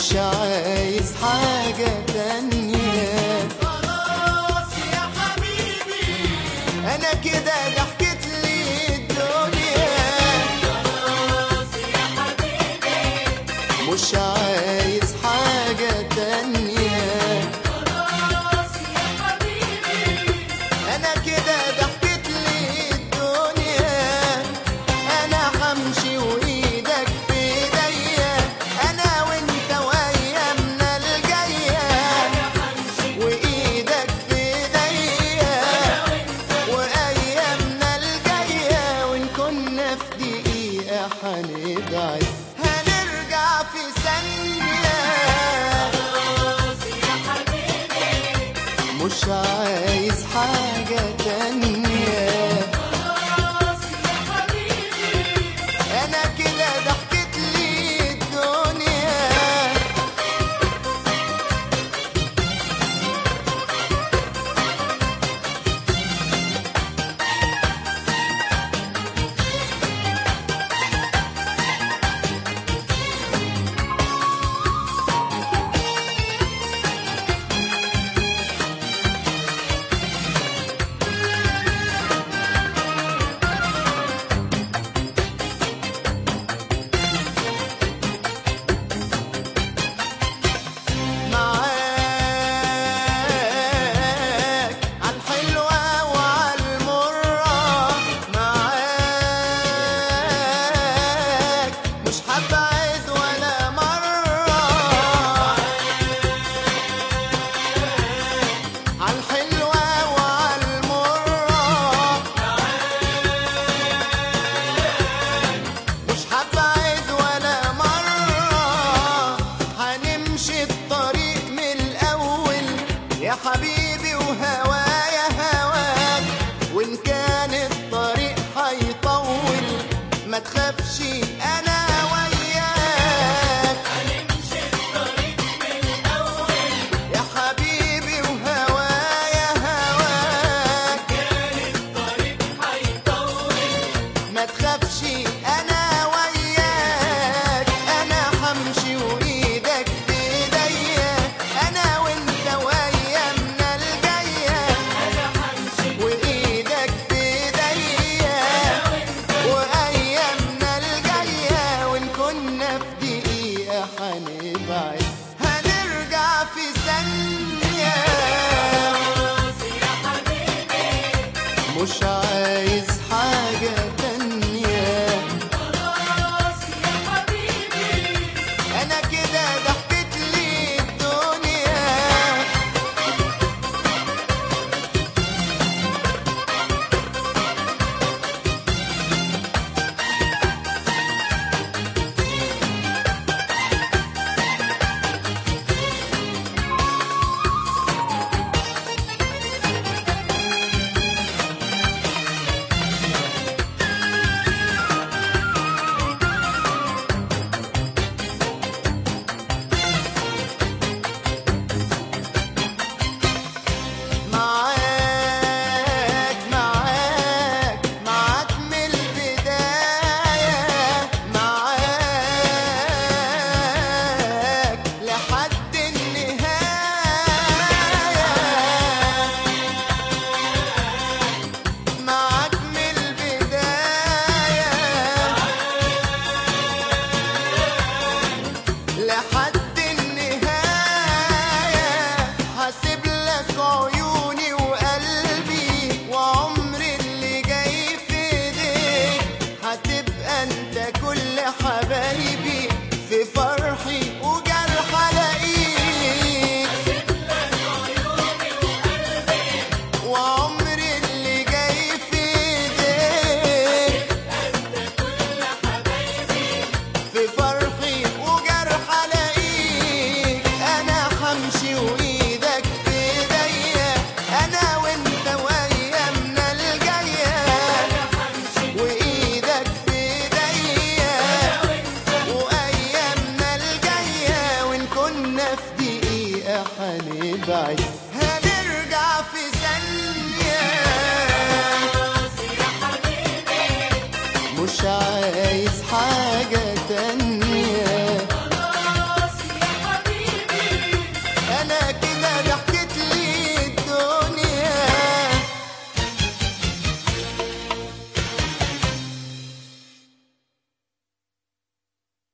مش عايز حاجة تانية. خلاص يا حبيبي أنا كده ضحكت لي الدنيا. خلاص يا حبيبي مش عايز حاجة تانية. خلاص يا حبيبي أنا كده ضحكت لي الدنيا. أنا همشي وإيدك في إيديا، أنا وأنت وأيامنا الجاية. وإيدك في إيديا وأيامنا الجاية، وإن كنا في دقيقة هنبعد هنرجع في ثانية. خلاص يا حبيبي مش عايز حاجة تانية. خلاص يا حبيبي أنا كده ضحكت لي الدنيا. معاك عالحلوة وعالمرة، معاك مش هبعد ولا مرة. عالحلوة وعالمرة مش هبعد ولا مرة. هنمشي الطريق من الأول يا حبيبي، وهوايا هواك. وإن كان الطريق هيطول ما تخافش أنا وياك. هنمشي الطريق من الأول يا حبيبي وهوايا هواك. كان الطريق هيطول ما تخافش أنا وياك. أنا همشي وإيدك في إيديا، أنا وأنت وأيامنا الجاية. أنا همشي وإيدك في إيديا وأيامنا الجاية، وإن كنا في دقيقة هنبعد هنرجع في ثانية. خلاص يا حبيبي مش عايز حاجة تانية. خلاص يا حبيبي أنا كده ضحكت لي الدنيا. معاك من البداية. معاك لحد النهاية. معاك من البداية لحد النهاية. هسيب لك عيوني وقلبي وعمري اللي جاي في ايديك. هتبقى انت كل حبايبي في فرحي وجرح الاقيك. وعمري اللي جاي في ايديك في فرحي وجرح الاقيك. انا همشي وايدك في ايديا، انا وانت وايامنا الجايه. وايدك في ايديا وايامنا الجايه، وان كنا في دقيقه هنبعد هنرجع في